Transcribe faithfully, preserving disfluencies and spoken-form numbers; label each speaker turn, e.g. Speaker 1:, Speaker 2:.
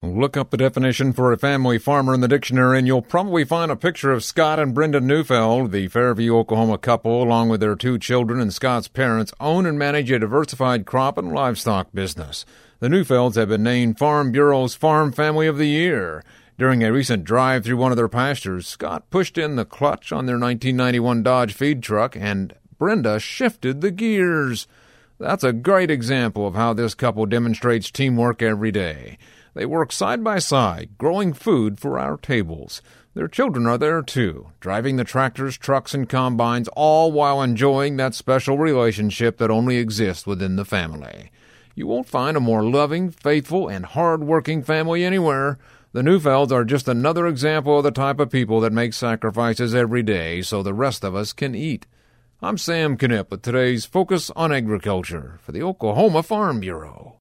Speaker 1: Look up the definition for a family farmer in the dictionary, and you'll probably find a picture of Scott and Brenda Neufeld. The Fairview, Oklahoma couple, along with their two children and Scott's parents, own and manage a diversified crop and livestock business. The Neufelds have been named Farm Bureau's Farm Family of the Year. During a recent drive through one of their pastures, Scott pushed in the clutch on their nineteen ninety-one Dodge feed truck, and Brenda shifted the gears. That's a great example of how this couple demonstrates teamwork every day. They work side by side, growing food for our tables. Their children are there, too, driving the tractors, trucks, and combines, all while enjoying that special relationship that only exists within the family. You won't find a more loving, faithful, and hard-working family anywhere. The Neufelds are just another example of the type of people that make sacrifices every day so the rest of us can eat. I'm Sam Knipp with today's Focus on Agriculture for the Oklahoma Farm Bureau.